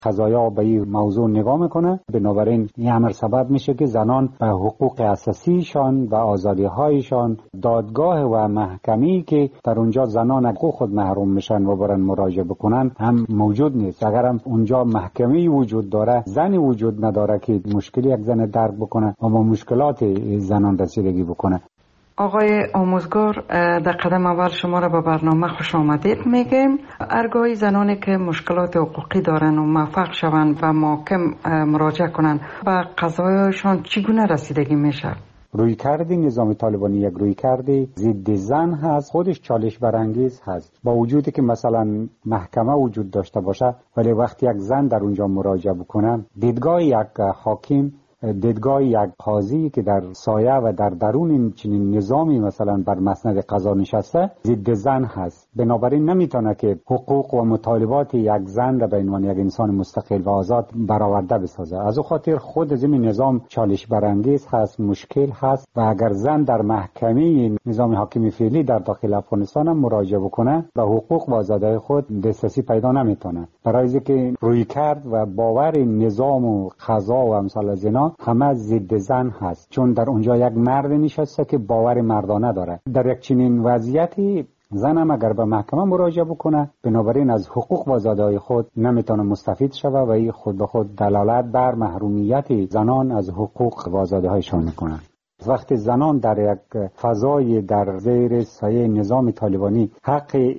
قضایا به این موضوع نگاه میکنه. بنابراین این امر سبب میشه که زنان به حقوق اساسیشان و آزادی‌هایشان دادگاه و محکمه‌ای که در اونجا زنان حقوق خود محروم میشن و برن مراجعه بکنن هم موجود نیست. اگر هم اونجا محکمه‌ای وجود داره، زنی وجود نداره که مشکلی یک زن درک بکنه و با مشکلات زنان رسیدگی بکنه. آقای آموزگار، در قدم اول شما را به برنامه خوش آمدید میگیم. ارگاه زنانی که مشکلات حقوقی دارن و موفق شوند و محکم مراجعه کنند به قضایشان چگونه رسیدگی میشه؟ رویکرد نظام طالبانی یک رویکرد ضد زن هست، خودش چالش برانگیز هست. با وجودی که مثلا محکمه وجود داشته باشه، ولی وقتی یک زن در اونجا مراجعه بکنه، دیدگاه یک حاکم، دیدگاه یک قاضی که در سایه و در درون این چنین نظامی مثلا بر مسند قضا نشسته ضد زن هست. بنابراین نمیتونه که حقوق و مطالبات یک زن را به عنوان یک انسان مستقل و آزاد برآورده بسازه. از او خاطر خود از این نظام چالش برانگیز هست، مشکل هست و اگر زن در محکمه نظام حاکمی فعلی در داخل افغانستان هم مراجعه بکنه به حقوق و آزادی خود دسترسی پیدا نمیتونه، برای اینکه رویکرد و باور نظام و قضا و امثال از اینا همه ضد زن هست، چون در اونجا یک مرد نشسته که باور مردانه داره. در یک چنین وضعیتی زن هم اگر به محکمه مراجعه بکنه، بنابراین از حقوق و آزادی‌های خود نمیتونه مستفید شوه و این خود به خود دلالت بر محرومیت زنان از حقوق و آزادی‌هایشان میکنه. وقتی زنان در یک فضای در زیر سایه نظام طالبانی حق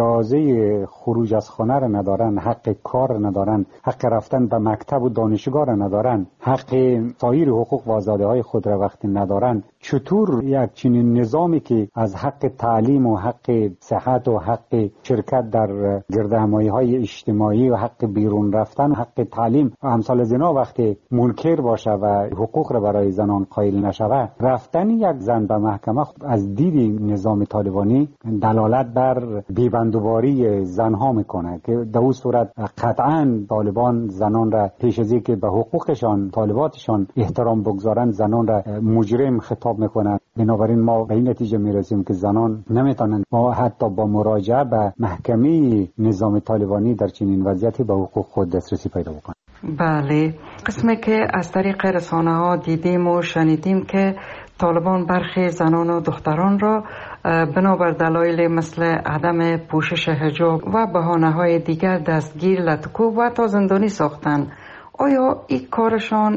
اجازه خروج از خانه را ندارن، حق کار را ندارن، حق رفتن به مکتب و دانشگاه را ندارن، حق سایر حقوق و آزادی‌های خود را وقتی ندارن، چطور یک چنین نظامی که از حق تعلیم و حق صحت و حق شرکت در گردهمایی‌های اجتماعی و حق بیرون رفتن و حق تعلیم و امثال از اینا وقتی منکر باشه و حقوق را برای زنان قائل نشود، رفتن یک زن به محکمه از دید نظام طالبانی دلالت بر بی‌بندوباری زنها میکنه که در اون صورت قطعاً طالبان زنان را پیش از اینکه به حقوقشان طالباتشان احترام بگذارن زنان را مجرم خطاب میکنن. بنابراین ما به این نتیجه میرسیم که زنان نمیتونن ما حتی با مراجعه به محکمه نظام طالبانی در چنین وضعیتی به حقوق خود دسترسی پیدا بکنن. بله، قسمی که از طریق رسانه ها دیدیم و شنیدیم که طالبان برخی زنان و دختران را بنابر دلایل مثل عدم پوشش حجاب و بهانه های دیگر دستگیر، لطکوب و تا زندانی ساختن. آیا این کارشان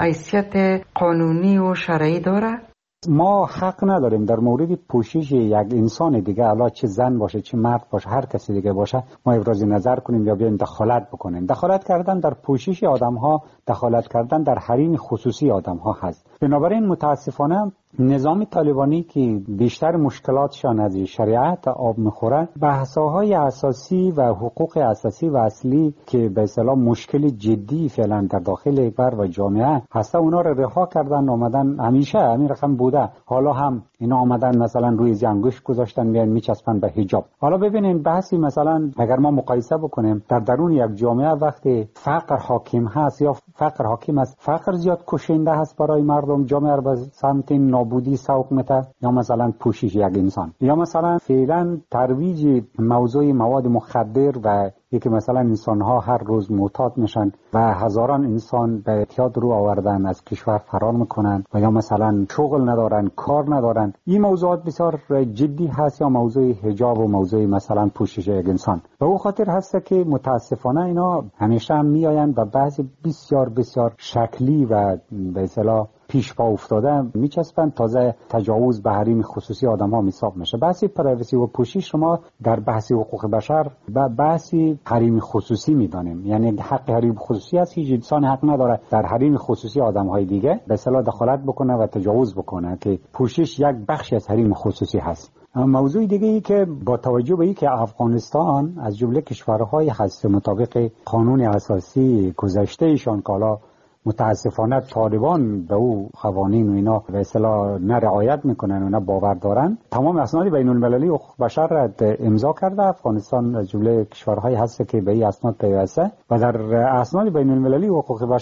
حیثیت قانونی و شرعی داره؟ ما حق نداریم در مورد پوشش یک انسان دیگه، حالا چه زن باشه چه مرد باشه هر کسی دیگه باشه، ما ابراز نظر کنیم یا بیایم دخالت بکنیم. دخالت کردن در پوشش آدم ها، دخالت کردن در حریم خصوصی آدم ها هست. بنابراین متاسفانه نظام طالبانی که بیشتر مشکلاتشان از شریعت آب میخوره، بحث‌های اساسی و حقوق اساسی و اصلی که به اصطلاح مشکل جدی فعلا در داخل بر و جامعه هست، اونا رو رها کردن، آمدن همیشه همین رقم بوده. حالا هم اینا آمدن مثلا روی زنگوش گذاشتن میان میچسبن به حجاب. حالا ببینین بحثی مثلا اگر ما مقایسه بکنیم در درون یک جامعه وقتی فقر حاکم هست یا فقر حاکم است، فقر زیاد کشنده هست برای مردم، جامعه رو به سمت نابودی سوق میده، یا مثلا پوشش یک انسان، یا مثلا فعلا ترویج موضوع مواد مخدر و یکی مثلا انسان ها هر روز معتاد میشن و هزاران انسان به اعتیاد رو آوردن از کشور فرار میکنن و یا مثلا شغل ندارن، کار ندارن. این موضوعات بسیار جدی هست، یا موضوع حجاب و موضوع مثلا پوشش یک انسان. به او خاطر هست که متاسفانه اینا همیشه هم میآیند و بعضی بسیار بسیار شکلی و به اصطلاح پیش پا افتاده میچسبن، تازه تجاوز به حریم خصوصی آدم ها حساب میشه. بحثی پرایوسی و پوشش شما در بحث حقوق بشر و بحثی حریم خصوصی میدانیم، یعنی حق حریم خصوصی است. هیچ انسان حق نداره در حریم خصوصی آدم های دیگه به اصطلاح دخالت بکنه و تجاوز بکنه، که پوشش یک بخشی از حریم خصوصی هست. موضوع دیگه ای که با توجه به اینکه افغانستان از جمله کشورهای هست مطابق قانون اساسی گذشته ایشان که حالا متاسفانه طالبان به او قوانین و اینا به اصطلاح نه رعایت میکنن و نه باور دارن، تمام اسناد بین المللی حقوق بشر را امضا کرده. افغانستان از جمله کشورهایی هست که به این اسناد پیوسته و در اسناد بین المللی حقوق بشر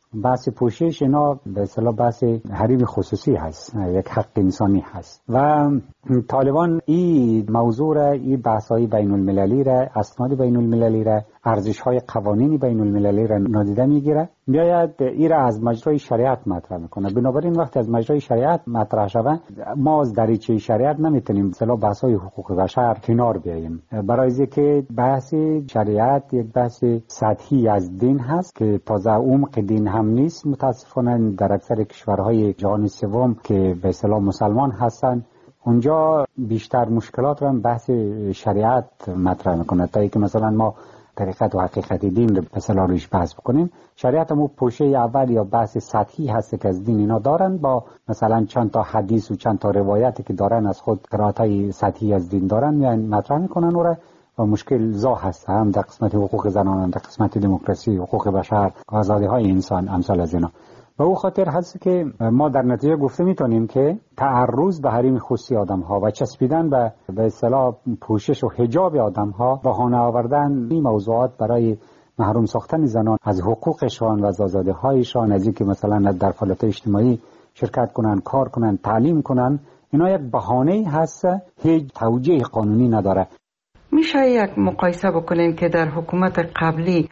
بحث پوشش اینا به اصطلاح بحث حریم خصوصی هست، یک حق انسانی هست و طالبان این موضوع را، این بحث‌های بین المللی را، اسناد بین المللی را، ارزش‌های قوانین بین المللی را نادیده میگیره، میآید این را از مجرای شریعت مطرح میکنه. بنابراین وقتی از مجرای شریعت مطرح شود، ما از دریچه شریعت نمیتونیم به اصطلاح بحث‌های حقوق بشر کنار بیاییم، برای اینکه بحث شریعت یک بحث سطحی از دین هست که تازه عمق دین هم نیست. متاسفانه در اکثر کشورهای جهان سوم که به اصطلاح مسلمان هستند، اونجا بیشتر مشکلات را بحث شریعت مطرح میکنه تا اینکه مثلا ما طریقت و حقیقت دین رو مثلا روش بحث بکنیم. شریعت هم پوشه اول یا بحث سطحی هست که از دین اینا دارن، با مثلا چند تا حدیث و چند تا روایتی که دارن از خود قرائت‌های سطحی از دین دارن، یعنی مطرح میکنن و مشکل زا هست، هم در قسمت حقوق زنان، هم در قسمت دموکراسی، حقوق بشر، آزادی‌های انسان، امثال از اینا. و او خاطر هست که ما در نتیجه گفته میتونیم که تعرض به حریم خصوصی آدم‌ها و چسبیدن به اصطلاح پوشش و حجاب آدم‌ها، بهانه آوردن این موضوعات برای محروم ساختن زنان از حقوقشان و از آزادی‌هایشان، از اینکه مثلا در فعالیت اجتماعی شرکت کنن، کار کنن، تعلیم کنن، اینا یک بهانه هست، هیچ توجیه قانونی نداره. میشه یک مقایسه بکنیم که در حکومت قبلی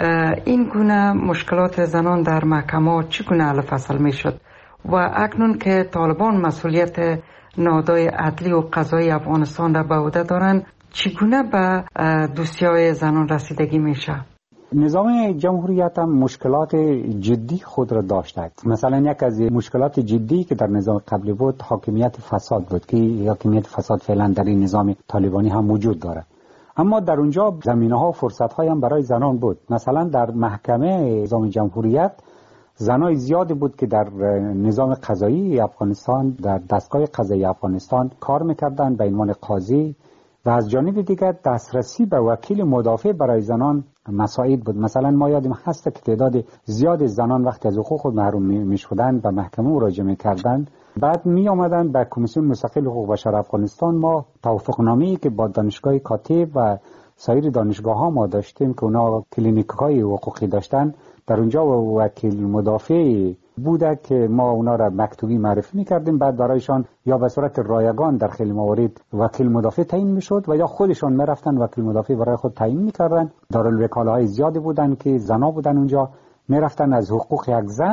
این گونه مشکلات زنان در محکمات چگونه حل فصل میشد و اکنون که طالبان مسئولیت نهادهای عدلی و قضایی افغانستان را به عهده دارند، چگونه به دوسیای زنان رسیدگی میشه؟ نظام جمهوریت هم مشکلات جدی خود را داشته. مثلا یک از مشکلات جدی که در نظام قبلی بود حاکمیت فساد بود که حاکمیت فساد فعلا در این نظام طالبانی هم وجود داره، اما در اونجا زمینه‌ها و فرصت‌های هم برای زنان بود. مثلا در محکمه نظام جمهوریت زنای زیادی بود که در نظام قضایی افغانستان، در دستگاه قضایی افغانستان کار می‌کردند به عنوان قاضی، و از جانب دیگر دسترسی به وکیل مدافع برای زنان مساعد بود. مثلا ما یادم هست که تعداد زیاد زنان وقتی از حقوق خود محروم می‌شدند به محکمه مراجعه می‌کردند، بعد می آمدن به کمیسیون مستقل حقوق بشر افغانستان. ما توافقنامه‌ای که با دانشگاه کاتب و سایر دانشگاه‌ها ما داشتیم که اونا کلینیک‌های حقوقی داشتن، در اونجا وکیل مدافع بوده که ما اونا را مکتوبی معرفی می‌کردیم، بعد برایشان یا به صورت رایگان در خیلی موارد وکیل مدافع تعیین می‌شد و یا خودشان می‌رفتن وکیل مدافع برای خود تعیین می‌کردن. دارالوکاله‌های زیادی بودن که زنا بودن، اونجا می‌رفتن از حقوق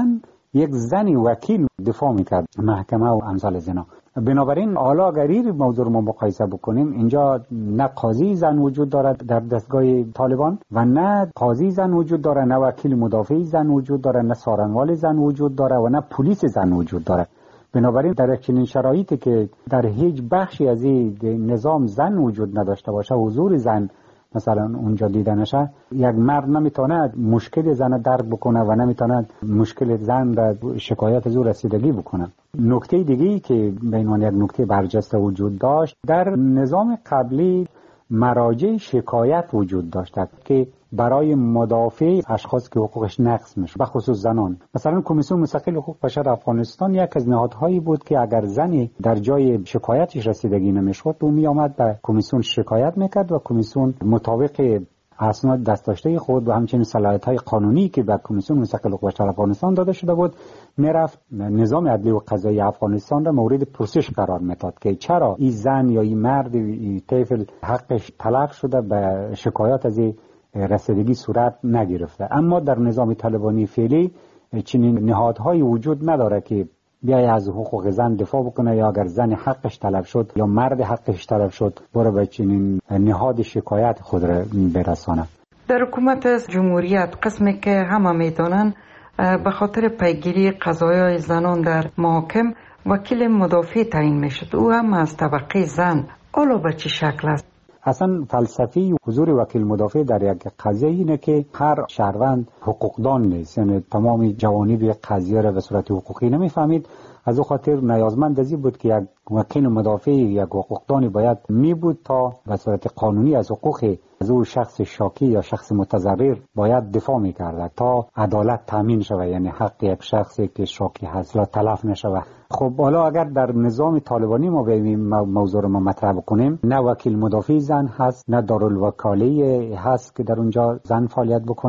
یک زنی وکیل دفاع میکرد محکمه و امثال زنا. بنابراین حالا اگر این موضوع رو ما مقایسه بکنیم، اینجا نه قاضی زن وجود دارد در دستگاه طالبان و نه قاضی زن وجود داره، نه وکیل مدافع زن وجود داره، نه سارنوال زن وجود داره و نه پلیس زن وجود داره. بنابراین در چنین شرایطی که در هیچ بخشی از این نظام زن وجود نداشته باشه، حضور زن مثلا اونجا دیده نشه، یک مرد نمیتونه مشکل زن درک بکنه و نمیتونه مشکل زن را شکایت از او رسیدگی بکنه. نکته دیگه‌ای که به عنوان یک نکته برجسته وجود داشت، در نظام قبلی مراجع شکایت وجود داشت که برای مدافع اشخاص که حقوقش نقض میشه، به خصوص زنان. مثلا کمیسیون مستقل حقوق بشر افغانستان یک از نهادهایی بود که اگر زنی در جای شکایتش رسیدگی نمیشد، او می آمد به کمیسیون شکایت میکرد و کمیسیون مطابق اسناد دستداشته خود و همچنین صلاحیت‌های قانونی که به کمیسیون مستقل حقوق بشر افغانستان داده شده بود، میرفت نظام عدلی و قضایی افغانستان را مورد پرسش قرار میداد که چرا این زن یا این مرد این طفل حقش تلف شده، به شکایت از رسیدگی صورت نگرفته. اما در نظام طالبانی فعلی چنین نهادهایی وجود نداره که بیای از حقوق زن دفاع بکنه، یا اگر زن حقش طلب شد یا مرد حقش طلب شد برای به چنین نهاد شکایت خود را برسانه. در حکومت جمهوریت قسمی که همه میدانند به خاطر پیگیری قضایای زنان در محاکم وکیل مدافع تعیین میشد، او هم از طبقه زن. حالا به چه شکل است؟ اصلا فلسفی حضور وکیل مدافع در یک قضیه اینه که هر شهروند حقوقدان نیست، یعنی تمام جوانب قضیه را به صورت حقوقی نمیفهمید. از او خاطر نیازمند ازی بود که یک وکیل مدافع یک حقوقدانی باید می بود تا به صورت قانونی از حقوق از او شخص شاکی یا شخص متضرر باید دفاع میکرد تا عدالت تامین شود، یعنی حق یک شخصی که شاکی هست لا تلف نشود. خب حالا اگر در نظام طالبانی ما به موضوع رو مطرح بکنیم، نه وکیل مدافع زن هست، نه دارالوکاله هست که در اونجا زن فعالیت بکنه،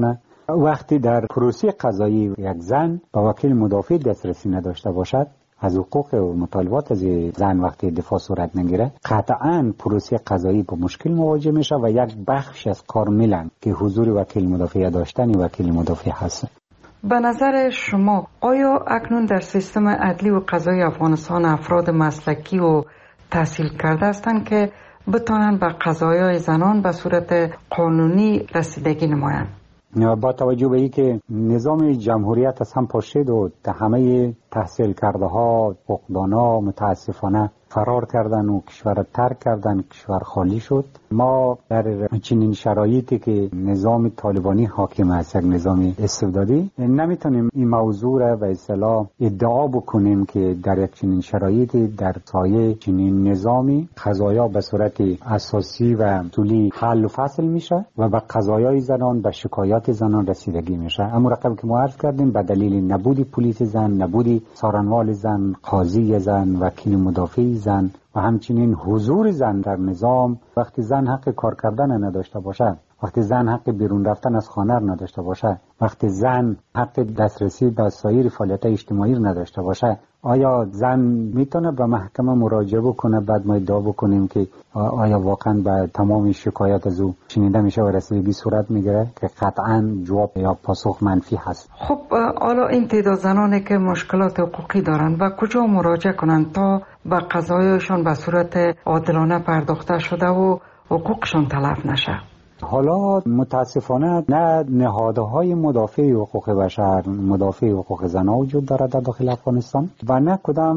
وقتی در پروسه قضایی یک زن با وکیل مدافع دسترسی نداشته باشد، از حقوق و مطالبات از زن وقتی دفاع صورت نگیره، قطعاً پروسه قضایی با مشکل مواجه میشه و یک بخش از کارملن که حضور وکیل مدافع داشتن وکیل مدافع هست. به نظر شما آیا اکنون در سیستم عدلی و قضایی افغانستان افراد مسلکی و تحصیل کرده هستند که بتوانند به قضایای زنان به صورت قانونی رسیدگی نمایند؟ با توجه به این که نظام جمهوریت از هم پاشید و همه تحصیل کرده ها حقوقدانا متاسفانه فرار کردن و کشور ترک کردن، کشور خالی شد. ما در چنین شرایطی که نظام طالبانی حاکم است، یک نظام استبدادی، نمیتونیم این موضوع را به اصطلاح ادعا بکنیم که در یک چنین شرایطی در سایه چنین نظامی قضایا به صورت اساسی و اصولی حل و فصل میشه و به قضایای زنان، به شکایات زنان رسیدگی میشه. اما رقم که ما عرض کردیم به دلیل نبودی پلیس زن، نبودی سارنوال زن، قاضی زن، وکیل مدافع زن و همچنین حضور زن در نظام، وقتی زن حق کار کردن نداشته باشه، وقتی زن حق بیرون رفتن از خانه نداشته باشه، وقتی زن حق دسترسی به سایر فعالیت اجتماعی نداشته باشه، آیا زن میتونه به محکمه مراجعه بکنه؟ بعد ما ادعا بکنیم که آیا واقعا به تمام شکایت از او شنیده میشه و رسیدگی صورت میگیره؟ که قطعا جواب یا پاسخ منفی هست. خب حالا این تعداد زنانی که مشکلات حقوقی دارند و کجا مراجعه کنند تا به قضایشان به صورت عادلانه پرداخته شده و حقوقشان تلف نشه؟ حالا متاسفانه نه نهادهای مدافع حقوق بشر، مدافع حقوق زنان وجود دارد در داخل افغانستان و نه کدام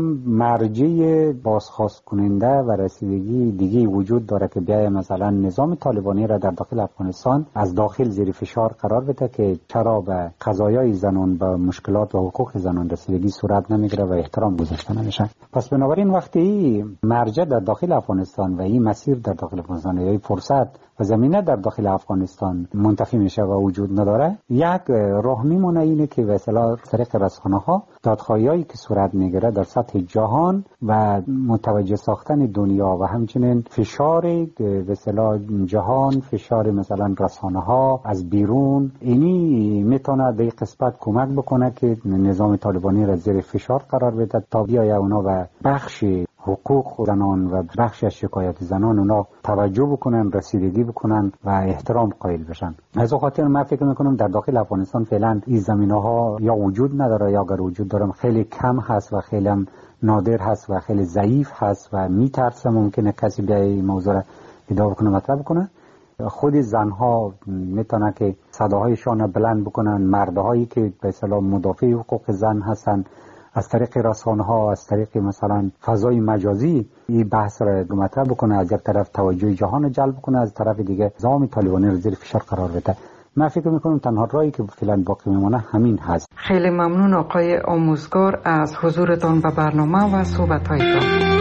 مرجع بازخواست کننده و رسیدگی دیگه وجود دارد که بیای مثلا نظام طالبانی را در داخل افغانستان از داخل زیر فشار قرار بده که چرا به قضایای زنان، به مشکلات و حقوق زنان رسیدگی صورت نمیگیره و احترام گذاشته نمیشه. پس بنابراین وقتی مرجع در داخل افغانستان و این مسیر در داخل افغانستان یا فرصت و زمینه در داخل افغانستان منتفی میشه و وجود نداره، یک راه میمونه اینه که به اصطلاح طریق رسانه‌ها دادخواهیایی که صورت میگیره در سطح جهان و متوجه ساختن دنیا و همچنین فشار به اصطلاح جهان، فشار مثلا رسانه‌ها از بیرون، اینی میتونه در قسمت کمک بکنه که نظام طالبانی را زیر فشار قرار بده تا بیاید اونا و بخش حقوق زنان و بخش از شکایت زنان اونا توجه بکنن، رسیدگی بکنن و احترام قائل بشن. از خاطر من فکر میکنم در داخل افغانستان فعلا این زمینه‌ها یا وجود نداره یا اگر وجود داره خیلی کم هست و خیلی نادر هست و خیلی ضعیف هست و میترسه ممکنه کسی بیای این موضوع را ادعا بکنه، مطرح بکنه. خود زنها میتونه که صداهایشان بلند بکنن، مردهایی که به اصطلاح مدافع حقوق زن هستن از طریق رسانه‌ها، از طریق مثلا فضای مجازی این بحث را مطرح بکنه، از یک طرف توجه جهان جلب کنه، از طرف دیگه نظام طالبانی را زیر فشار قرار بده. من فکر میکنم تنها راهی که فعلا باقی میمونه همین هست. خیلی ممنون آقای آموزگار از حضورتان به برنامه و صحبت‌هایتان.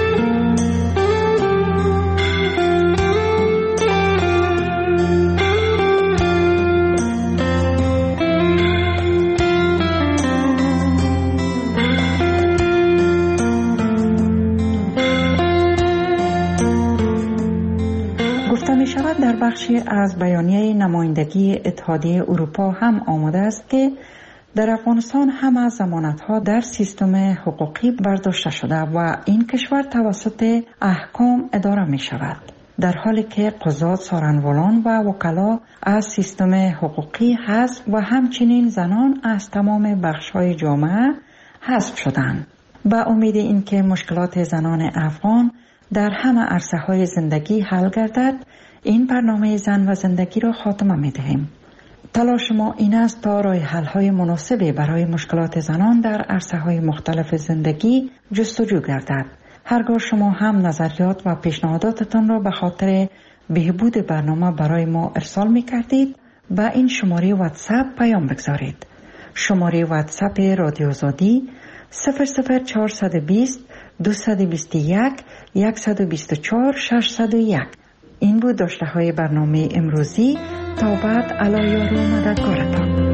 در بخشی از بیانیه نمایندگی اتحادیه اروپا هم آمده است که در افغانستان همه ضمانت‌ها در سیستم حقوقی برداشته شده و این کشور توسط احکام اداره می شود، در حالی که قضات، سارنوالان و وکلا از سیستم حقوقی حذف و همچنین زنان از تمام بخش‌های جامعه حذف شدند. با امید اینکه مشکلات زنان افغان در همه عرصه‌های زندگی حل گردد، این برنامه زن و زندگی را خاتمه می دهیم. تلاش ما این است تا راه حل‌های مناسبی برای مشکلات زنان در عرصه‌های مختلف زندگی جستجو گردد. هرگاه شما هم نظریات و پیشنهاداتتان را به خاطر بهبود برنامه برای ما ارسال می کردید، با این شماره واتساپ پیام بگذارید. شماره واتساپ رادیو آزادی 00420 221 124 601. این بود داشته های برنامه امروزی. تا بعد، علی یار و مددگارتان.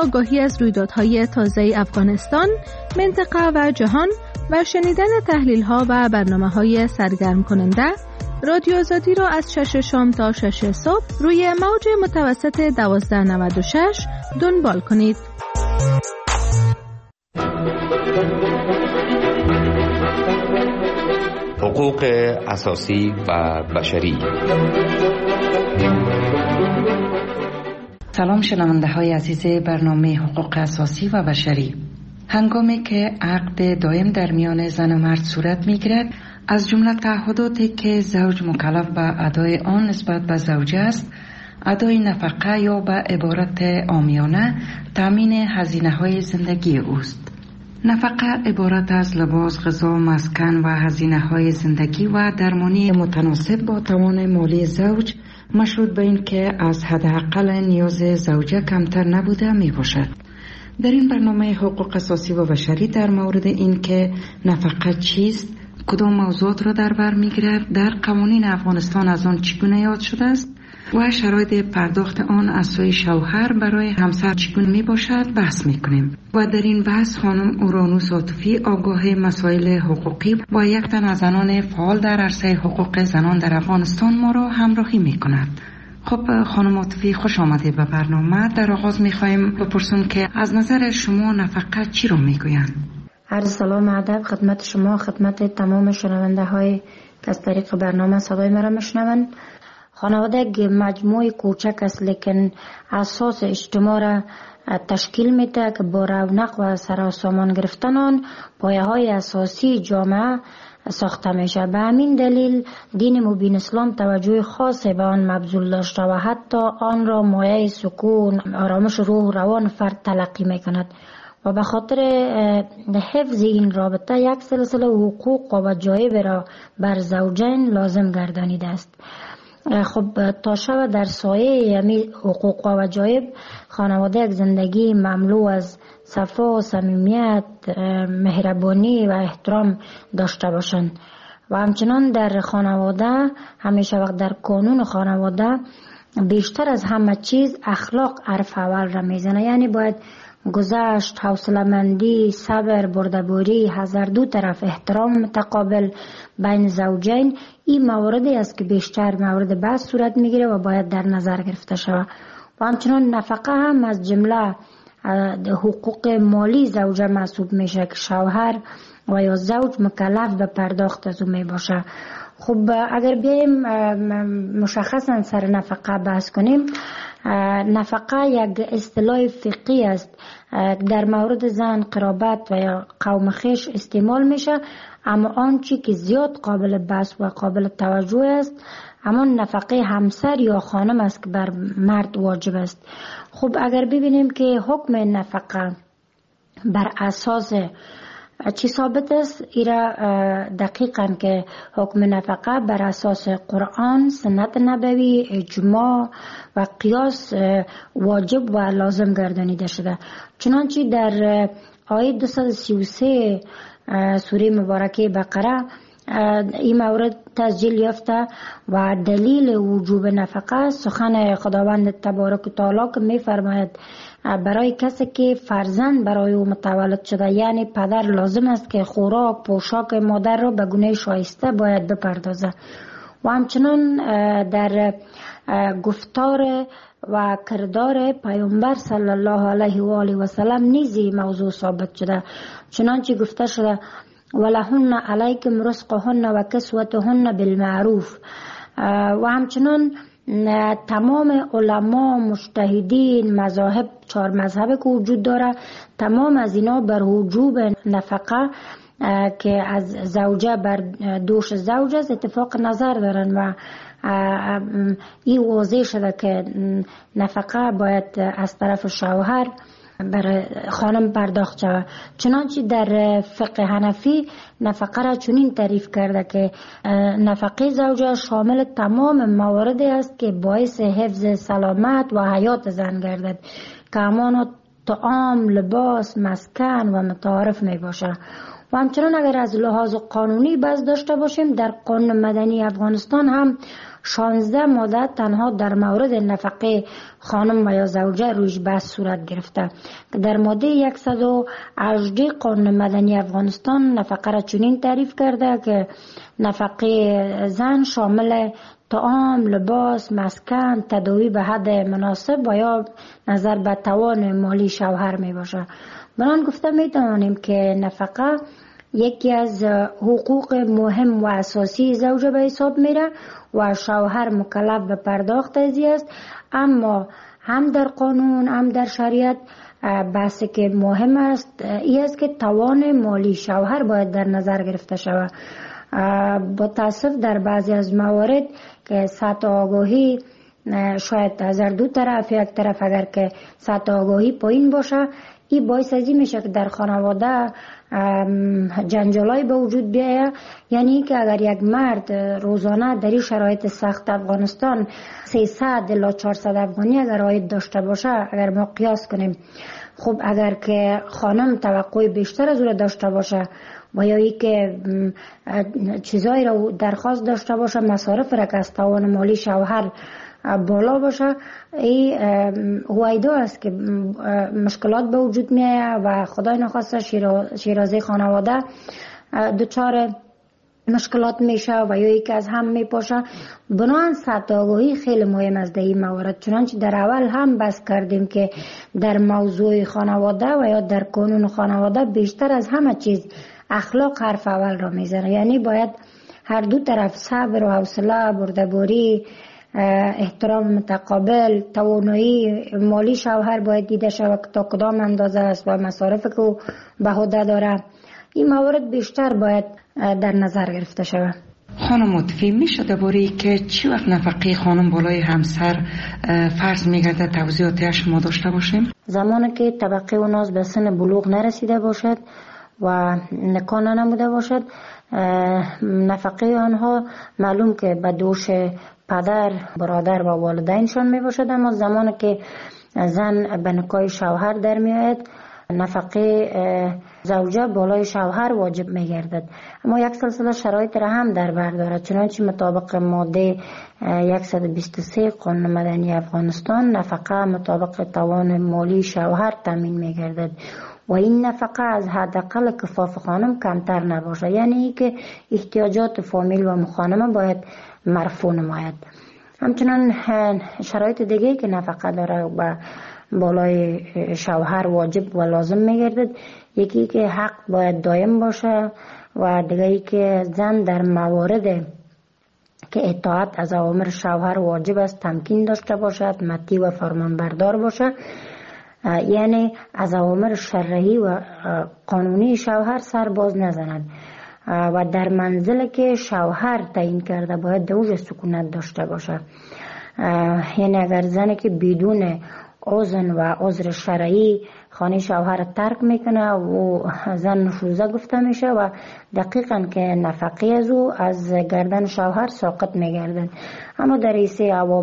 آگاهی از رویدادهای تازه افغانستان، منطقه و جهان و شنیدن تحلیل‌ها و برنامه‌های سرگرم کننده، رادیو آزادی را از 6 شام تا 6 صبح روی موج متوسط 1296 دنبال کنید. حقوق اساسی و بشری. سلام شنونده های عزیز برنامه حقوق اساسی و بشری. هنگامی که عقد دائم در میان زن و مرد صورت می گیرد، از جمله تعهداتی که زوج مکلف به ادای آن نسبت به زوجه است، ادای نفقه یا به عبارت عامیانه تامین هزینه های زندگی اوست. نفقه عبارت از لباس، غذا، مسکن و هزینه های زندگی و درمانی متناسب با توان مالی زوج، مشروط به این که از حداقل نیاز زوجه کمتر نبوده می باشد. در این برنامه حقوق اساسی و بشری در مورد این که نفقه چیست، کدام موضوعات را در بر می گیرد، در قوانین افغانستان از آن چگونه یاد شده است و شرایط پرداخت آن از سوی شوهر برای همسر چگونه می باشد بحث می کنیم. و در این بحث خانم اورانوس عاطفی، آگاه مسائل حقوقی و یک تن از زنان فعال در عرصه حقوق زنان در افغانستان ما را همراهی می کند. خب خانم عاطفی، خوش آمدید به برنامه. در آغاز می خواهیم بپرسیم که از نظر شما نفقه چی رو می گویند؟ عرض سلام ادب خدمت شما، خدمت تمام شنونده های که از طریق برنامه صدای مرا میشنوند. خانواده یک مجموعه کوچک است لیکن اساس اجتماع را تشکیل میده که با رونق و سراسامان گرفتن آن پایه های اساسی جامعه ساخته میشه. به همین دلیل دین مبین اسلام توجه خاصی به آن مبذول داشته و حتی آن را مایه سکون، آرامش روح و روان فرد تلقی میکند و به خاطر حفظ این رابطه یک سلسله حقوق و وجایب را بر زوجین لازم گردانیده است. خب تا شب در سایه یمی حقوق و وجایب، خانواده یک زندگی مملو از صفا، صمیمیت، مهربانی و احترام داشته باشند و همچنان در خانواده همیشه وقت در قانون خانواده بیشتر از همه چیز اخلاق حرف اول را میزنه. یعنی باید گذشت، حوصله‌مندی، صبر، بردباری، حذر، دو طرف احترام متقابل بین زوجین، این مواردی است که بیشتر مورد بحث صورت میگیره و باید در نظر گرفته شود. و همچنان نفقه هم از جمله حقوق مالی زوجه محسوب میشه که شوهر و یا زوج مکلف به پرداخت از اون می باشه. خب اگر بیایم مشخصا سر نفقه بحث کنیم، نفقه یک اصطلاح فقهی است در مورد زن، قرابت و یا قوم خویش استعمال میشه، اما آنچه که زیاد قابل بحث و قابل توجه است همان نفقه همسر یا خانم است که بر مرد واجب است. خب اگر ببینیم که حکم نفقه بر اساس چی ثابت است، ایرا دقیقاً که حکم نفقه بر اساس قرآن، سنت نبوی، اجماع و قیاس واجب و لازم گردانیده شده. چنانچه در آیه 233 سوره مبارکه بقره این مورد تسجیل یافته و دلیل وجوب نفقه سخن خداوند تبارک و تعالی که می فرماید برای کسی که فرزند برای او متولد شده، یعنی پدر لازم است که خوراک، پوشاک مادر را به گونه شایسته باید بپردازه. و همچنان در گفتار و کردار پیامبر صلی الله علیه و آله و سلم نیزی موضوع ثابت شده، چنانچه گفته شده ولهن علیکم رزقهن و کسوتهن بالمعروف. و همچنان تمام علما، مجتهدین، مذاهب، 4 مذهب که وجود داره، تمام از اینا بر وجوب نفقه که از زوجه بر دوش زوج است اتفاق نظر دارن و این واضح شده که نفقه باید از طرف شوهر برای خانم پرداخت شود. چنانچه در فقه حنفی نفقه را چنین تعریف کرده که نفقه زوجه شامل تمام مواردی است که باعث حفظ سلامت و حیات زن گردد که همان طعام، لباس، مسکن و متعارف می باشه. و همچنان اگر از لحاظ قانونی بحث داشته باشیم، در قانون مدنی افغانستان هم 16 ماده تنها در مورد نفقه خانم و یا زوجه رویش بحث صورت گرفته که در ماده 118 قانون مدنی افغانستان نفقه را چنین تعریف کرده که نفقه زن شامل طعام، لباس، مسکن، تداوی به حد مناسب و یا نظر به توان مالی شوهر می باشه. بران گفته می توانیم که نفقه یکی از حقوق مهم و اساسی زوجه به حساب میره و شوهر مکلف به پرداخت ازی است، اما هم در قانون هم در شریعت بحثی که مهم است این است که توان مالی شوهر باید در نظر گرفته شود. با تاسف در بعضی از موارد که سطح آگاهی شاید از دو طرف، یک طرف اگر که سطح آگاهی پایین باشه، این باعث ازی میشه که در خانواده جنجالای به وجود بیاید. یعنی که اگر یک مرد روزانه در این شرایط سخت افغانستان 300 الی 400 افغانی اگر عاید داشته باشه، اگر ما قیاس کنیم، خب اگر که خانم توقع بیشتر از او داشته باشه و یا ای که چیزایی رو درخواست داشته باشه، مصارف را که از توان مالی شوهر بالا باشه، این هویدا است که مشکلات به وجود میاد و خدای نخواسته شیرازه خانواده دچار مشکلات میشه و یا یکی از هم میپاشه. بنابراین سطح آگاهی خیلی مهم است در این موارد. چنانچه در اول هم بحث کردیم که در موضوع خانواده و یا در قانون خانواده بیشتر از همه چیز اخلاق حرف اول را میزنه. یعنی باید هر دو طرف صبر و حوصله، بردباری، احترام متقابل، توانایی مالی شوهر باید دیده شود تا کدام اندازه است و مصارف که او به عهده داره. این موارد بیشتر باید در نظر گرفته شود. خانم متفی میشه درباره که چی وقت نفقه خانم بالای همسر فرض میگرده توضیحاتی شما داشته باشیم؟ زمانی که طبقه و ناز به سن بلوغ نرسیده باشد و نکاح نموده باشد، نفقه آنها معلوم که به دوش پدر، برادر و والدینشان می باشد، اما زمانی که زن به نکاح شوهر در می آید، نفقه زوجه بالای شوهر واجب می گردد. اما یک سلسله شرایط را هم در بر دارد. چنانچه مطابق ماده 123 قانون مدنی افغانستان نفقه مطابق توان مالی شوهر تامین می گردد و این نفقه از حداقل کفاف خانم کمتر نباشه. یعنی که احتیاجات فامیل و مخانمه باید مرفوع نماید. همچنان شرایط دیگه که نفقه داره و بالای شوهر واجب و لازم میگردد، یکی که حق باید دائم باشه و دیگه که زن در موارد که اطاعت از اوامر شوهر واجب است تمکین داشته باشد، مطیع و فرمانبردار باشه. یعنی از اوامر شرعی و قانونی شوهر سر باز نزند و در منزل که شوهر تعیین کرده باید دوج سکونت داشته باشه. یعنی اگر زنی که بدون اذن و عذر شرعی خانه شوهر ترک میکنه و زن نشوزه گفته میشه و دقیقاً که نفقه از او از گردن شوهر ساقط میگردن. اما در ایسه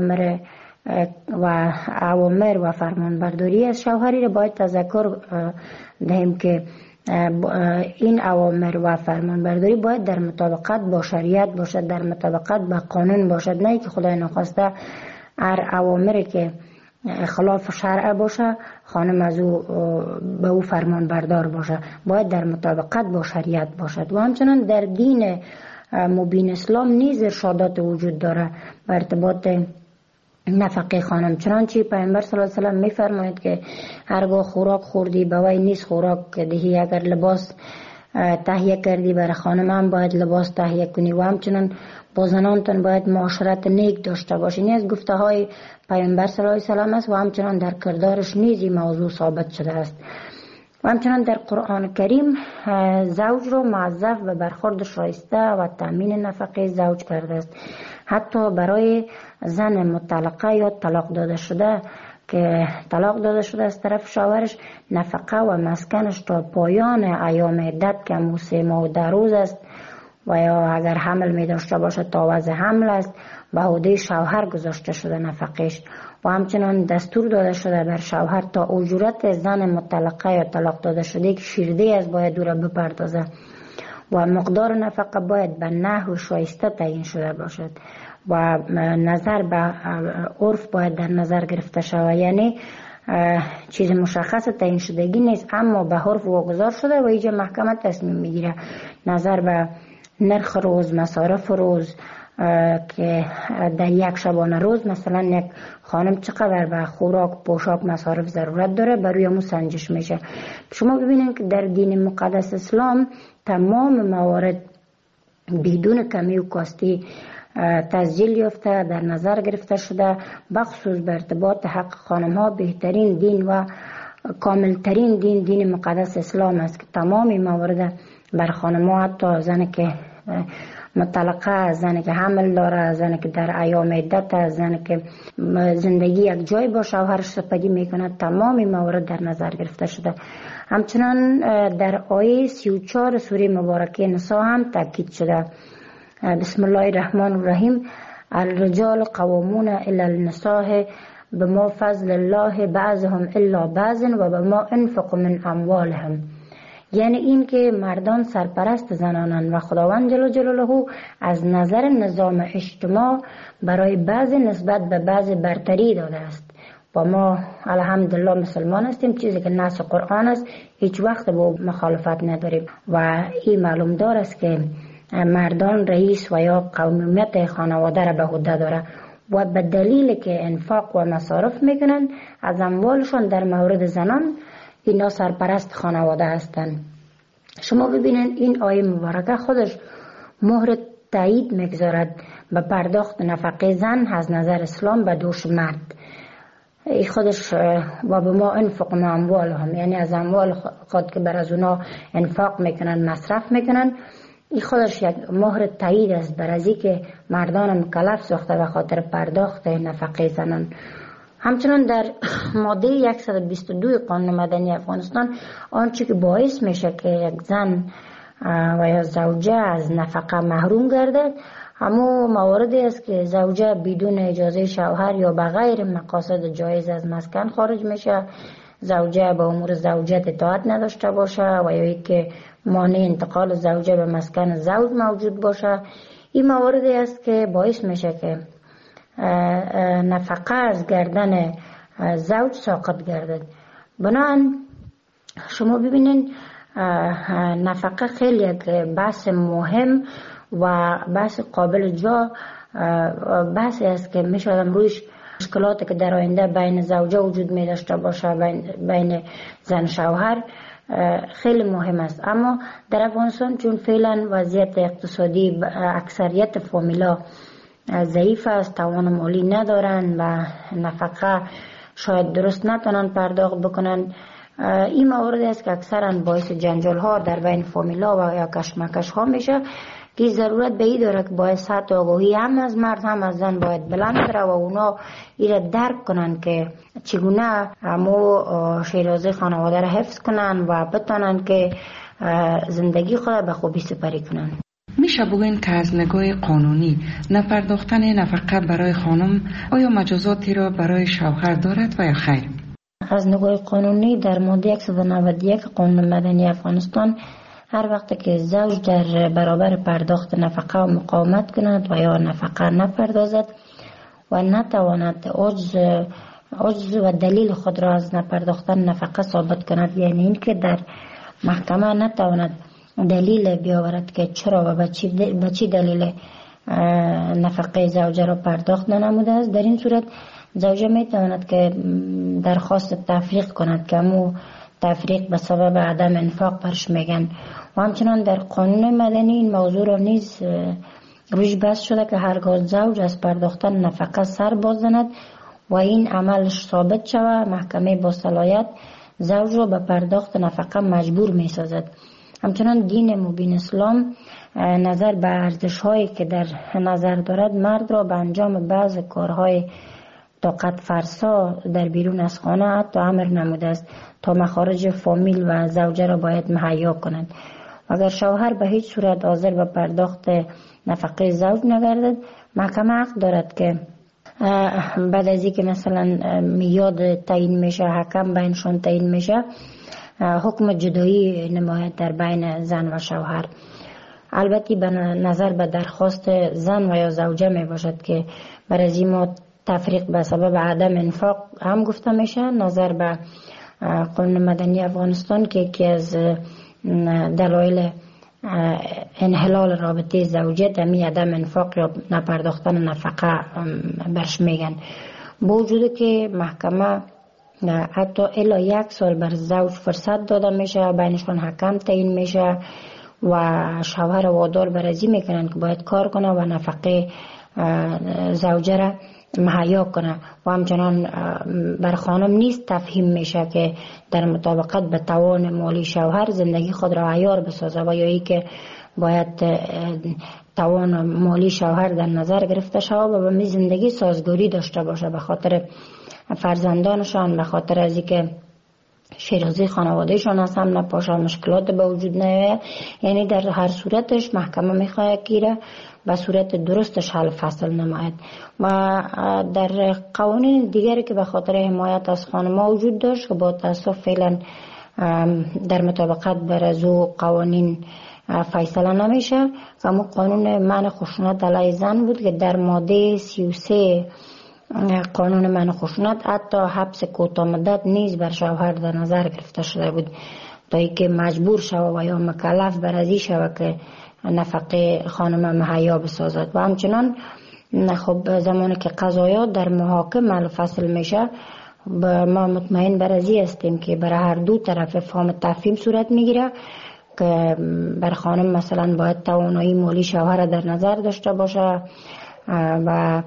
اوامر و فرمانبرداری از شوهری را باید تذکر دهیم که این اوامر و فرمانبرداری باید در مطابقت با شریعت باشد، در مطابقت با قانون باشد، نه که خدای نخواسته هر اوامری که خلاف شرع باشه خانم از او به او فرمانبردار باشه. باید در مطابقت با شریعت باشد. و همچنان در دین مبین اسلام نیز ارشادات وجود داره به ارتباط نفقه خانم. چنانچه پیامبر صلی الله علیه و سلم میفرماید که هرگاه خوراک خوردی به وی نیست خوراک دهی، اگر لباس تهیه کردی برای خانم هم باید لباس تهیه کنی و همچنان با زنانتان باید معاشرت نیک داشته باشی. این از گفته های پیامبر صلی الله علیه و سلم است و همچنان در کردارش نیز این موضوع ثابت شده است. و همچنان در قرآن کریم زوج رو موظف به برخورد شایسته و تامین نفقه زوج کرده است. حتی برای زن مطلقه یا طلاق داده شده که طلاق داده شده از طرف شوهرش، نفقه و مسکنش تا پایان ایام عدت که 3 ماه و 10 روز است و یا اگر حمل می داشته باشه تا وضع حمل است به عهده شوهر گذاشته شده نفقش. و همچنان دستور داده شده بر شوهر تا اجرت زن مطلقه یا طلاق داده شده که شیرده از باید او را بپردازه. و مقدار نفقه باید به نحو شایسته تعیین شده باشد و نظر به عرف باید در نظر گرفته شود. یعنی چیز مشخص تعیین شدگی نیست، اما به عرف واگذار شده و اینجا محکمه تصمیم میگیره نظر به نرخ روز، مصارف روز، که در یک شبانه روز مثلا یک خانم چقدر به خوراک، پوشاک، مصارف ضرورت داره، بر روی امو سنجش میشه. شما ببینید که در دین مقدس اسلام تمام موارد بدون کمی و کاستی تسجیل یافته، در نظر گرفته شده، بخصوص به ارتباط حق خانم ها. بهترین دین و کاملترین دین مقدس اسلام است که تمام موارد بر خانم ها، حتی زنی که مطلقه، زنی که حمل داره، زنی که در ایام عدت، زنی که زندگی یک جای با شوهرش سپری میکنه، تمام موارد در نظر گرفته شده. همچنان در آیه 34 سوره مبارکه نساء هم تاکید شده. بسم الله الرحمن الرحیم: الرجال قوامون علی النساء بما فضل الله بعضهم الا بعض و بما انفقوا من اموالهم. یعنی این که مردان سرپرست زنانند و خداوند جل جلاله از نظر نظام اجتماع برای بعضی نسبت به بعضی برتری داده است و ما الحمدلله مسلمان هستیم. چیزی که نص قرآن است هیچ وقت با مخالفت نداریم و این معلوم دار است که مردان رئیس و یا قومیت خانواده را به عهده داره و به دلیل که انفاق و مصارف میکنن از اموالشان در مورد زنان، اینا سرپرست خانواده هستند. شما ببینید این آیه مبارکه خودش مهر تایید میگذارد به پرداخت نفقه زن از نظر اسلام به دوش مرد. ای خودش و به ما انفق ما اموالهم، یعنی از اموال خود که بر از اونا انفاق میکنن، مصرف میکنن، این خودش یک مهر تایید است بر از که مردان مکلف ساخته به خاطر پرداخت نفقه زنان. همچنان در ماده 122 قانون مدنی افغانستان آنچه که باعث میشه که یک زن و یا زوجه از نفقه محروم گردد، همون مواردی است که زوجه بدون اجازه شوهر یا بغیر مقاصد جایز از مسکن خارج میشه، زوجه به امور زوجت اطاعت نداشته باشه و یا که مانع انتقال زوجه به مسکن زوج موجود باشه. این مواردی است که باعث میشه که نفقه از گردن زوج ساقط گردد. بنابراین شما ببینید نفقه خیلی یک بحث مهم و بحث قابل جا بحثی است که میشه آدم رویش مشکلاتی که در آینده بین زوجه وجود می داشته باشه، بین زن شوهر، خیلی مهم است. اما در افغانستان چون فعلا وضعیت اقتصادی اکثریت فامیلا ضعیف است، توان مالی ندارن و نفقه شاید درست نتونن پرداخت بکنن، این موارد است که اکثرا باعث جنجال ها در بین فامیلا و یا کشمکش ها میشه که ضرورت به این داره که باید سطح آگاهی هم از مرد هم از زن باید بلند بره و اونا ایره درک کنن که چگونه همو شیرازه خانواده را حفظ کنن و بتونن که زندگی خود به خوبی سپری کنن. میشه بگوین که از نگاه قانونی نپرداختن نفقه برای خانم آیا مجازاتی را برای شوهر دارد و یا خیر؟ از نگاه قانونی در ماده 191 قانون مدنی افغانستان هر وقت که زوج در برابر پرداخت نفقه و مقاومت کند و یا نفقه نپردازد و نتواند عجز و دلیل خود را از نپرداختن نفقه ثابت کند، یعنی این که در محکمه نتواند دلیل بیاورد که چرا و به چی دلیل نفقه زوجه را پرداخت ننموده است، در این صورت زوجه می تواند که درخواست تفریق کند که همو تفریق به سبب عدم انفاق برش میگن. و همچنان در قانون مدنی این موضوع را نیز روش بحث شده که هرگاه زوج از پرداختن نفقه سر باز زند و این عملش ثابت شود، محکمه با صلاحیت زوج را به پرداخت نفقه مجبور می سازد. همچنان دین مبین اسلام نظر به ارزش هایی که در نظر دارد مرد را به انجام بعض کارهای طاقت فرسا در بیرون از خانه حتی امر نموده است تا مخارج فامیل و زوجه را باید مهیا کنند. اگر شوهر به هیچ صورت حاضر به پرداخت نفقه زوج نگردد، محکمه حق دارد که بعد از اینکه مثلا میاد تعیین میشه، حکم بینشان تعیین میشه، حکم جدایی نماید در بین زن و شوهر. البته به نظر به درخواست زن و یا زوجه می باشد که برای ما تفریق به سبب عدم انفاق هم گفته میشه. نظر به قانون مدنی افغانستان که یکی از دلایل انحلال رابطه زوجیت همی عدم انفاق یا نپرداختن نفقه برش میگن. با وجود که محکمه حتی الا 1 سال بر زوج فرصت داده میشه، بینشون حکم تعیین میشه و شوهر وادار برازی میکنن که باید کار کنه و نفقه زوجه را مهیا کنه و همچنان بر خانم نیست تفهیم میشه که در مطابقت به توان مالی شوهر زندگی خود را عیار بسازه و یا ای که باید توان مالی شوهر در نظر گرفته شود و به زندگی سازگاری داشته باشه به خاطر فرزندانشان، به خاطر از اینکه شیرازی خانوادهشان از هم نپاشه، مشکلات به وجود نیاید. یعنی در هر صورتش محکمه میخواد که به صورت درستش حل فصل نماید. و در قوانین دیگری که به خاطر حمایت از خانم‌ها وجود داشت که با تاسف فعلا در مطابقت بر از او قوانین فیصله نمیشه، اما قانون منع خشونت علیه زن بود که در ماده 33 قانون منع خشونت حتی حبس کوتاه مدت نیز بر شوهر در نظر گرفته شده بود تا اینکه مجبور شود و یا مکلف بر ازی شود که نفقه خانم مهیا بسازد. و همچنان خب زمانی که قضایا در محاکم فصل میشه ما مطمئن بر ازی هستیم که برای هر دو طرف فهم تفهیم صورت میگیره که بر خانم مثلا باید توانایی مالی شوهر در نظر داشته باشه و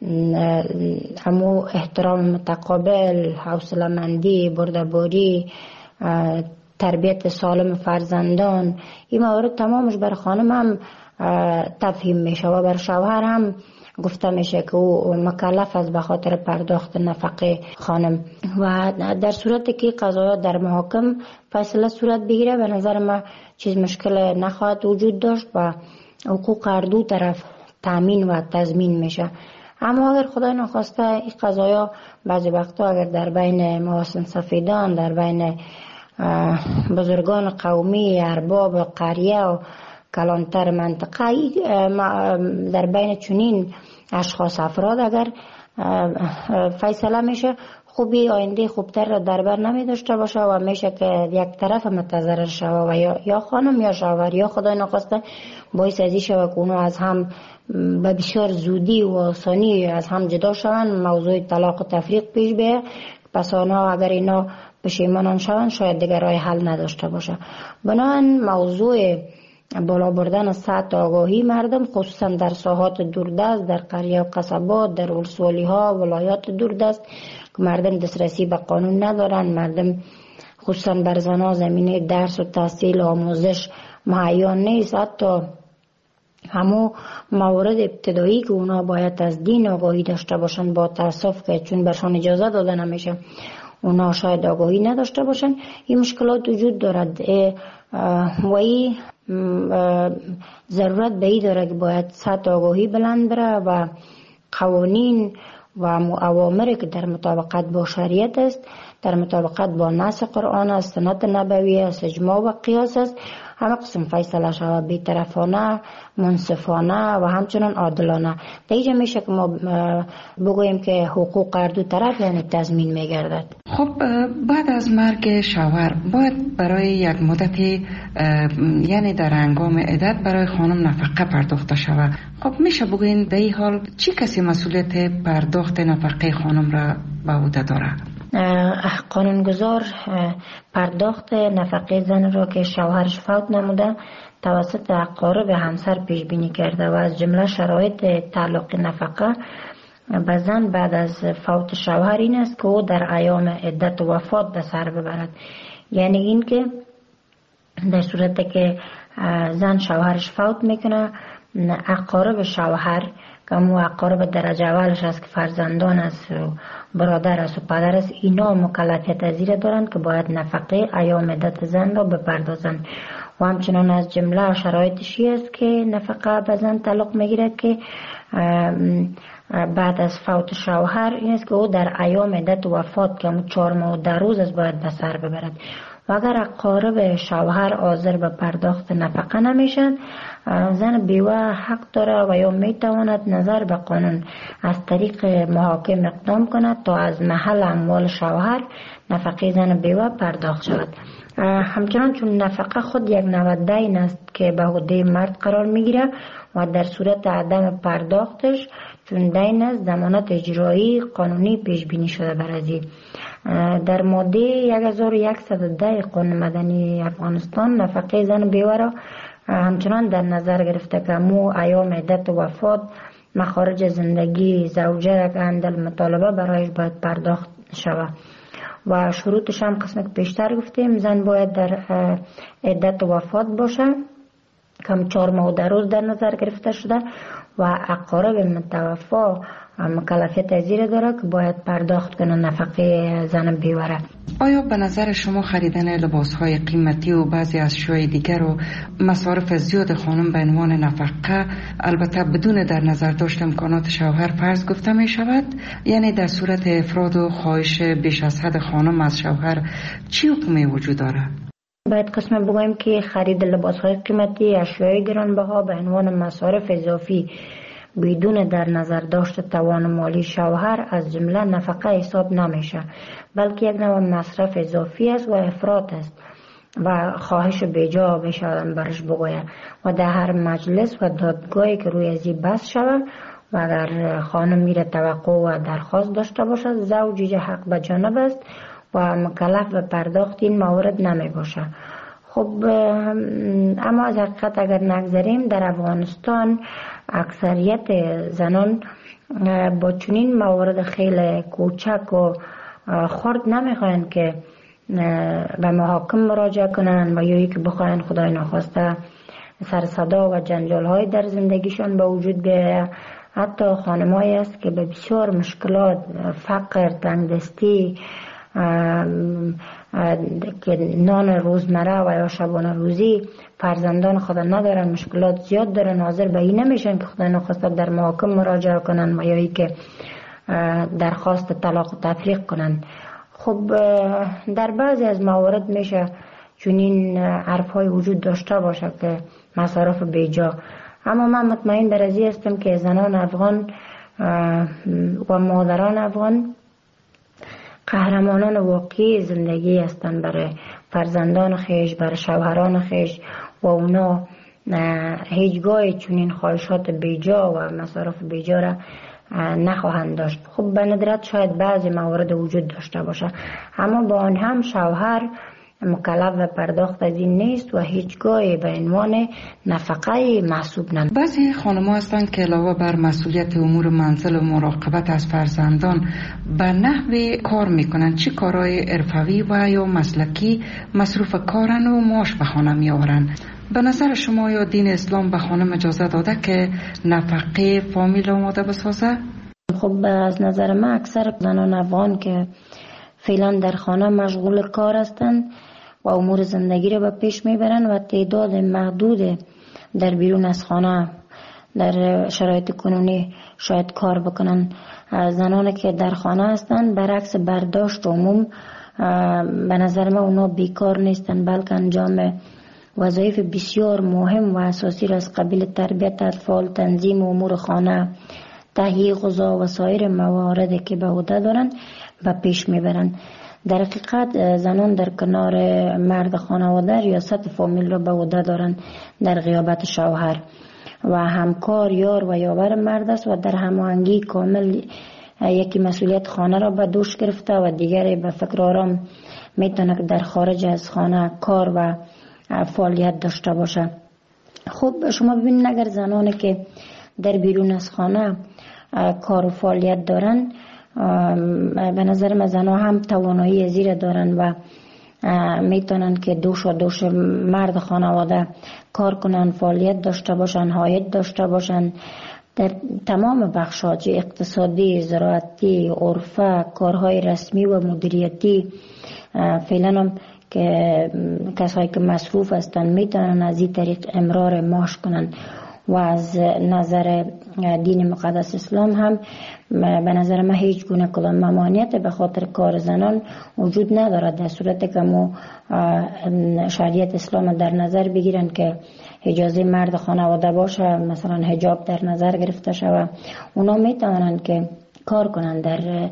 همو احترام متقابل، حوصله‌مندی، بردباری، تربیت سالم فرزندان، این موارد تمامش بر خانم هم تفهیم میشه و بر شوهر هم گفته میشه که او مکلف است به خاطر پرداخت نفقه خانم. و در صورتی که قضایا در محاکم فیصله صورت بگیره به نظر ما چیز مشکل نخواهد وجود داشت و حقوق هر دو طرف تامین و تضمین میشه. اما اگر خدای نخواسته این قضایا بعضی وقتا اگر در بین محاسن سفیدان، در بین بزرگان قومی، ارباب قریه و کلانتر منطقه، در بین چنین اشخاص افراد اگر فیصله میشه خوبی آینده خوبتر را در بر نمی داشته باشه و میشه که یک طرف متضرر شوه و یا خانم یا شوهر یا خدای نخواسته باعث ازی شوه که اونو از هم به بسیار زودی و آسانی از هم جدا شوند، موضوع طلاق و تفریق پیش بیه. پس آنها اگر اینا پشیمانان شوند شاید دیگر راه حل نداشته باشه. بنابراین موضوع بالا بردن سطح آگاهی مردم خصوصا در ساحات دوردست، در قریه و قصبات، در ولسوالی ها، ولایات دوردست که مردم دسترسی به قانون ندارن، مردم خصوصا بر زنها زمینه درس و تحصیل و آموزش مهیا نیست. حتی همو موارد ابتدایی که اونا باید از دین آگاهی داشته باشن با تاسف که چون برشان اجازه داده نمیشه اونا شاید آگاهی نداشته باشن. این مشکلات وجود دارد و این ضرورت به این داره که باید سطح آگاهی بلند بره و قوانین و اوامری که در مطابقت با شریعت است، در مطابقت با نص قرآن است، سنت نبوی است، اجماع و قیاس است، همه قسم فیصله شود بی‌طرفانه، منصفانه و همچنان عادلانه. در اینجا میشه که ما بگوییم که حقوق هر دو طرف یعنی تضمین میگردد. خب بعد از مرگ شوهر باید برای یک مدتی یعنی در هنگام عدت برای خانم نفقه پرداخته شود. خب میشه بگوین در این حال چی کسی مسئولیت پرداخت نفقه خانم را به عهده داره؟ قانونگذار پرداخت نفقه زن را که شوهرش فوت نموده توسط اقارب همسر پیش بینی کرده و از جمله شرایط تعلق نفقه به زن بعد از فوت شوهر این است که او در ایام عدت و وفات به سر ببرد. یعنی این که در صورتی که زن شوهرش فوت میکنه اقارب شوهر که مو اقارب درجه اولش است که فرزندان است و برادر است و پدر است، اینا مکلفیت از این دارند که باید نفقه ایام عدت زن را بپردازند. و همچنان از جمله شرایطشی است که نفقه به زن تعلق میگیرد که بعد از فوت شوهر این است که او در ایام عدت و وفات که 4 ماه و 10 روز است باید به سر ببرد. و اگر اقارب شوهر حاضر به پرداخت نفقه نمیشن زن بیوه حق داره و یا میتواند نظر به قانون از طریق محاکم اقدام کند تا از محل اموال شوهر نفقه زن بیوه پرداخت شود. همچنان چون نفقه خود یک نوع دین است که به عهده مرد قرار میگیره و در صورت عدم پرداختش چون دین است ضمانت اجرایی قانونی پیش بینی شده برازی. در ماده 1110 قانون مدنی افغانستان نفقه زن بیوه را همچنان در نظر گرفته که مو ایام عدت وفات مخارج زندگی زوجه را که اندل مطالبه برایش باید پرداخت شود و شروطش هم قسمت پیشتر گفتیم. زن باید در عدت وفات باشه کم 4 ماه و 10 روز در نظر گرفته شده و اقارب متوفا مکلفیت ازیر داره که باید پرداخت کنه نفقه زن بیوه. آیا به نظر شما خریدن لباسهای قیمتی و بعضی از اشیاء دیگر و مصارف زیاد خانم به عنوان نفقه البته بدون در نظر داشت امکانات شوهر فرض گفته می شود؟ یعنی در صورت افراد و خواهش بیش از حد خانم از شوهر چی حکمی وجود داره؟ باید قسم بگویم که خرید لباسهای قیمتی اشیاء گرانبها به عنوان مصارف اضافی بدون در نظر داشت توان مالی شوهر از جمله نفقه حساب نمیشه، بلکه یک نوع مصرف اضافی است و افراط است و خواهش بیجا بشه برش بگوید و در هر مجلس و دادگاهی که روی ازی بحث شود و اگر خانم میره توقع و درخواست داشته باشد زوجی حق به جانب است و مکلف به پرداخت این موارد نمی باشه. خب اما از حقیقت اگر نگذاریم در افغانستان اکثریت زنان با چنین موارد خیلی کوچک و خرد نمیخواین که به محاکم مراجعه کنن و یا که بخواین خدای ناخواسته سر صدا و جنجال های در زندگیشان به وجود بیاید. حتی خانمایی است که به بسیار مشکلات فقر، تنگدستی که نان روزمره و یا شبانه روزی فرزندان خود ندارن، مشکلات زیاد دارن، حاضر به این نمیشن که خدا نخواسته در محاکم مراجعه کنن و یا ای که درخواست طلاق و تفریق کنن. خب در بعضی از موارد میشه چنین حرفهای وجود داشته باشه که مصارف بیجا، اما من مطمئن در ازی هستم که زنان افغان و مادران افغان قهرمانان واقعی زندگی هستند برای فرزندان خیش، برای شوهران خیش و اونا هیچگاه چنین خواهشات بیجا و مصارف بیجا را نخواهند داشت. خب به ندرت شاید بعضی موارد وجود داشته باشه، اما با آن هم شوهر مکلف و پرداخت از این نیست و هیچگاه به عنوان نفقه محسوب نمیشه. بعضی خانم‌ها هستند که علاوه بر مسئولیت امور منزل و مراقبت از فرزندان به نحوی کار میکنن. چه کارهای حرفه‌ای و یا مسلکی مصروف کارن و معاش به خانه میآورن؟ به نظر شما یا دین اسلام به خانم اجازه داده که نفقه فامیل آماده بسازه؟ خب از نظر من اکثر زنان افغان که فعلا در خانه مشغول کار هستند و امور زندگی را به پیش میبرند و تعداد محدود در بیرون از خانه در شرایط کنونی شاید کار بکنن. زنانی که در خانه هستند برعکس برداشت عموم به نظر من اونا بیکار نیستند، بلکه انجام وظایف بسیار مهم و اساسی را از قبیل تربیت اطفال، تنظیم امور خانه، تهیه غذا و سایر مواردی که به عهده دارند به پیش میبرند. در حقیقت زنان در کنار مرد خانواده ریاست فامیل را به عهده دارند در غیابت شوهر و همکار، یار و یاور مرد است و در هماهنگی کامل یکی مسئولیت خانه را به دوش گرفته و دیگری به فکر آرام میتونه که در خارج از خانه کار و فعالیت داشته باشه. خب شما ببینید اگر زنانی که در بیرون از خانه کار و فعالیت دارن، به نظر من زنها هم توانایی زیر دارن و میتونن که دوش مرد خانواده کار کنن، فعالیت داشته باشن، عاید داشته باشن در تمام بخش‌ها، اقتصادی، زراعتی، عرفه، کارهای رسمی و مدیریتی. فعلا هم که کسایی که مصروف هستن میتونن از این طریق امرار معاش کنن و از نظر دین مقدس اسلام هم به نظر من هیچ گونه کدام ممانعت به خاطر کار زنان وجود ندارد، در صورتی که ما شریعت اسلام در نظر بگیرن که اجازه مرد خانواده باشه، مثلا حجاب در نظر گرفته شود، اونا میتوانند که کار کنند. در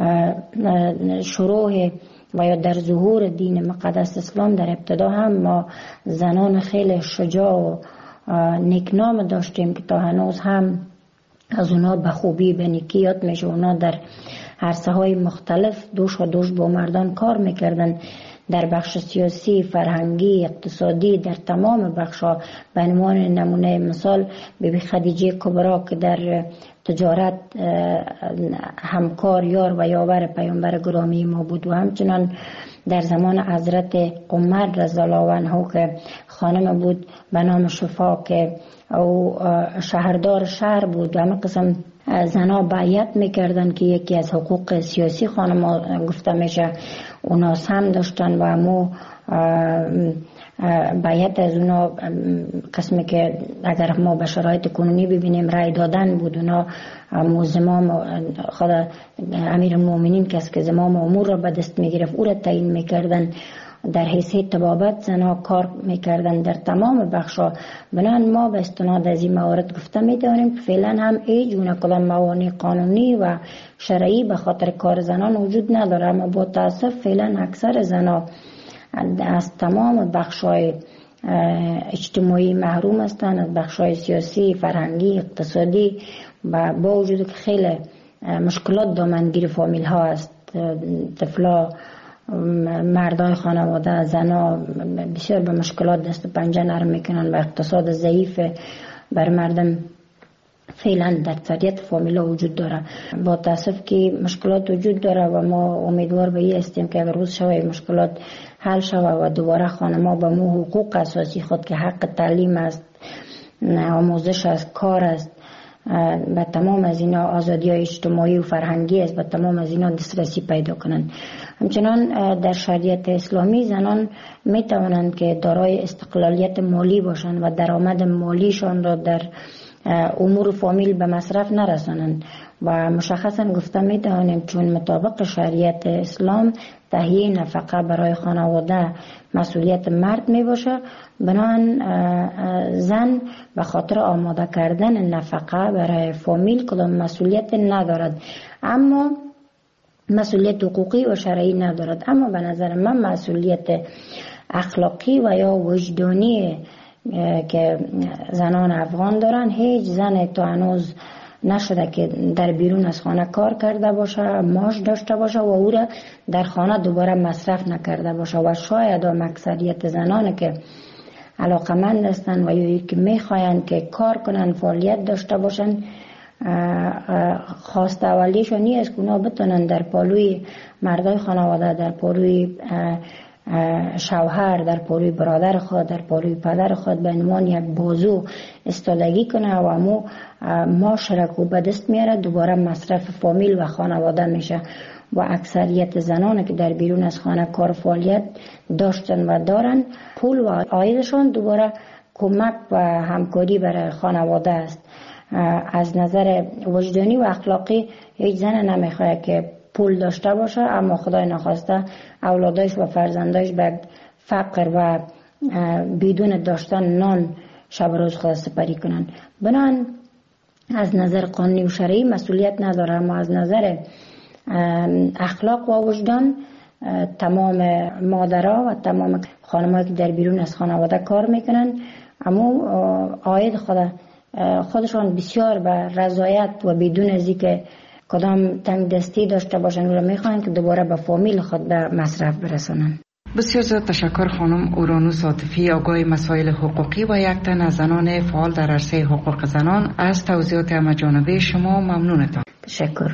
شروع و یا در ظهور دین مقدس اسلام در ابتدا هم ما زنان خیلی شجاع و نیکنام داشتیم که تا هنوز هم از اونا به خوبی به نیکی یاد میشه. اونا در عرصه های مختلف دوش و دوش با مردان کار میکردن، در بخش سیاسی، فرهنگی، اقتصادی، در تمام بخشا. به عنوان نمونه مثال بیبی خدیجه کبرا که در تجارت همکار یار و یاور پیامبر گرامی ما بود، و همچنان در زمان حضرت عمر رضی الله عنه که خانم بود به نام شفا که او شهردار شهر بود، و همه قسم زنا بیعت میکردن که یکی از حقوق سیاسی خانم گفته میشه اونا هم داشتن، و همو بیعت از اونا قسمی که اگر ما به شرایط کنونی ببینیم رای دادن بود. اونا زمام خود امیر المؤمنین کسی که زمام امور را به دست میگرفت او را تعیین میکردن، در حیثیت طبابت زنها کار میکردن در تمام بخشا. بنابراین ما به استناد از این موارد گفته میتوانیم که فعلا هم ای جونه کدام موانع قانونی و شرعی به خاطر کار زنان وجود نداره، اما با تاسف فعلا اکثر زنها از تمام بخشای اجتماعی محروم هستند، از بخشای سیاسی، فرهنگی، اقتصادی، و با وجود که خیلی مشکلات دامنگیر فامیل ها است، طفلا، مردای خانواده، زنا بسیار به مشکلات دست و پنجه نرم میکنن و اقتصاد ضعیف بر مردم فعلا در اکثریت فامیلا وجود داره. با تاسف که مشکلات وجود داره و ما امیدوار به این هستیم که اگر روز شوه مشکلات حل شوه و دوباره خانما به مو حقوق اساسی خود که حق تعلیم است، آموزش است، کار است، به تمام از اینا آزادی های اجتماعی و فرهنگی است، به تمام از اینا دسترسی پیدا کنند. همچنان در شریعت اسلامی زنان می توانند که دارای استقلالیت مالی باشند و درآمد مالیشان را در امور فامیل به مصرف نرسانند، و مشخصا گفته می توانیم چون مطابق شریعت اسلام تهیه نفقه برای خانواده مسئولیت مرد می باشه، بنابراین زن به خاطر آماده کردن نفقه برای فامیل کدام مسئولیت ندارد، اما مسئولیت حقوقی و شرعی ندارد. اما به نظر من مسئولیت اخلاقی و یا وجدانی که زنان افغان دارن، هیچ زن تا هنوز نشده که در بیرون از خانه کار کرده باشه، معاش داشته باشه و او را در خانه دوباره مصرف نکرده باشه. و شاید هم اکثریت زنان که علاقمند هستند و یا که میخواین که کار کنن، فعالیت داشته باشن، خواست اولیشون نیست که اونا بتونن در پالوی مردای خانواده، در پالوی شوهر، در پالوی برادر خود، در پالوی پدر خود به عنوان یک بازو استادگی کنه و امو معاشرت به دست میاره، دوباره مصرف فامیل و خانواده میشه. و اکثریت زنان که در بیرون از خانه کار فعالیت داشتن و دارن، پول و عایدشان دوباره کمک و همکاری برای خانواده است. از نظر وجدانی و اخلاقی هیچ زن نمیخواد که پول داشته باشه اما خدای نخواسته اولادش و فرزندش به فقر و بدون داشتن نان شب روز خود سپری کنن. بنابراین از نظر قانونی و شرعی مسئولیت نداره، اما از نظر اخلاق و وجدان تمام مادرها و تمام خانم‌هایی که در بیرون از خانواده کار میکنن اما عاید خودشان بسیار به رضایت و بدون از اینکه کدام تنگ دستی داشته باشن و میخوان که دوباره به فامیل خود به مصرف برسانن. بسیار زیاد تشکر خانم اورانوس عاطفی، آگاه مسائل حقوقی و یک تن از زنان فعال در عرصه حقوق زنان. از توضیحات همه‌جانبه شما ممنونتان. تشکر.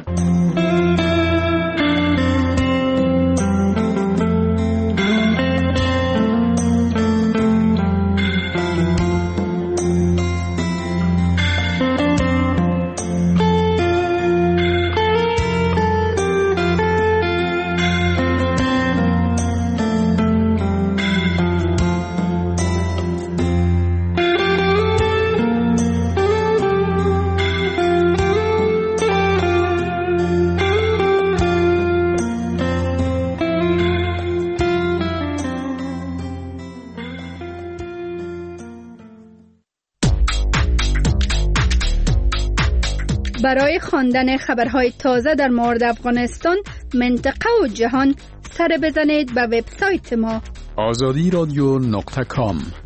برای خواندن خبرهای تازه در مورد افغانستان، منطقه و جهان سر بزنید به وبسایت ما azadiradyo.com.